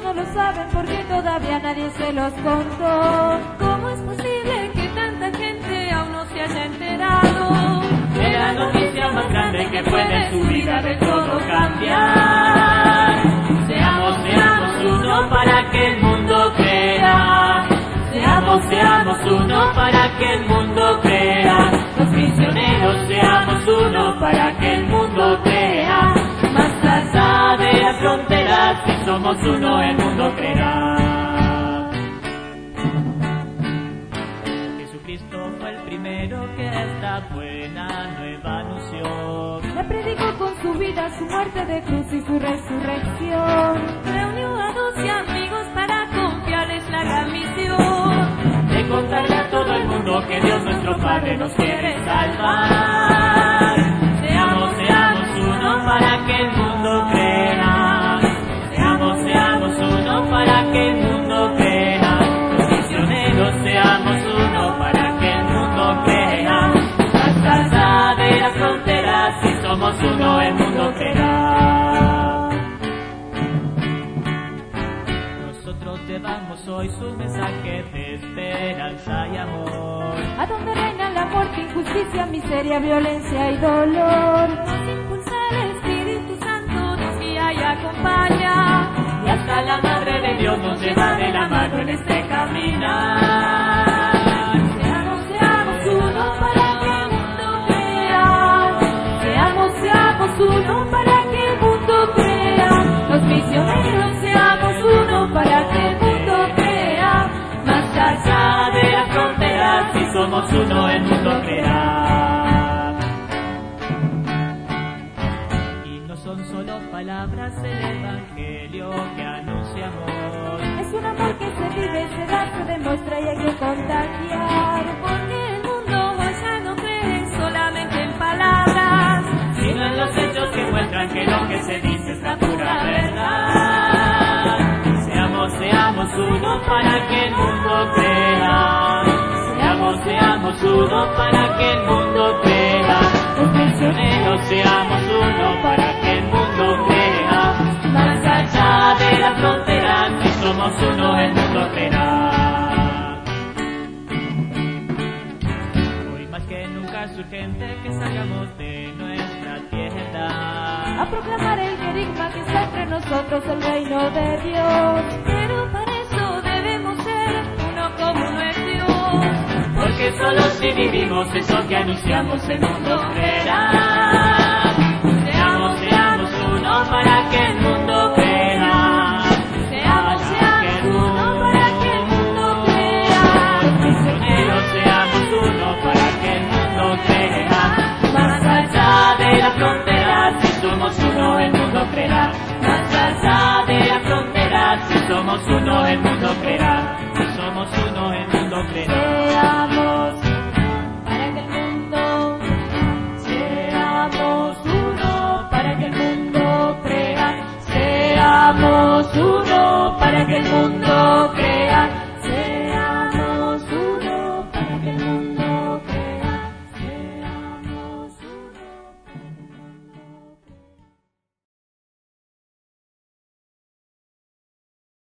no lo saben porque todavía nadie se los contó. ¿Cómo es posible que tanta gente aún no se haya enterado de la noticia más grande que puede su vida de todo cambiar? Seamos uno para que el mundo crea. Seamos uno para que el mundo crea. Los misioneros seamos uno para que el mundo crea. Más allá de las fronteras, si somos uno el mundo creerá. Jesucristo fue el primero que esta buena nueva anunció. La predicó con su vida, su muerte de cruz y su resurrección. Reunió a 12 amigos para confiarles la gran misión de contarle a todo el mundo que Dios nuestro Padre nos quiere salvar. Seamos uno para que el mundo crea. Seamos uno para que el mundo crea. Los misioneros seamos uno para que el mundo crea. Más allá de las fronteras, si somos uno el mundo creerá. Nosotros llevamos hoy su mensaje de esperanza y amor. A donde reina la muerte, injusticia, miseria, violencia y dolor. Nos impulsa el Espíritu Santo, nos guía y acompaña. Y hasta la Madre de Dios nos lleva de la mano en este caminar. Seamos uno para que el mundo crea. Seamos uno para que el mundo crea. Los misioneros seamos uno para que el mundo crea. Más allá de las fronteras, si somos uno el mundo creerá. Y no son solo palabras el evangelio que anuncia amor. Es un amor que se vive, se da, se demuestra y hay que contagiar. Porque el mundo ya no cree solamente en palabras, sino en los hechos que muestran que lo que se dice es la pura verdad. Seamos uno para que el mundo crea. Seamos uno para que el mundo crea. Los misioneros seamos uno para que el mundo crea. Más allá de las fronteras, si somos uno el mundo creerá. Hoy más que nunca es urgente que salgamos de nuestra tierra a proclamar el querigma que está entre nosotros, el reino de Dios. Pero para eso debemos ser uno como uno es Dios. Porque solo si vivimos eso que anunciamos el mundo creerá. Seamos uno para que el mundo crea. Seamos uno para que el mundo crea. Los misioneros seamos uno para que el mundo crea. Más allá de las fronteras, si somos uno el mundo creerá. Más allá de las fronteras, si somos uno el mundo creerá. Si somos uno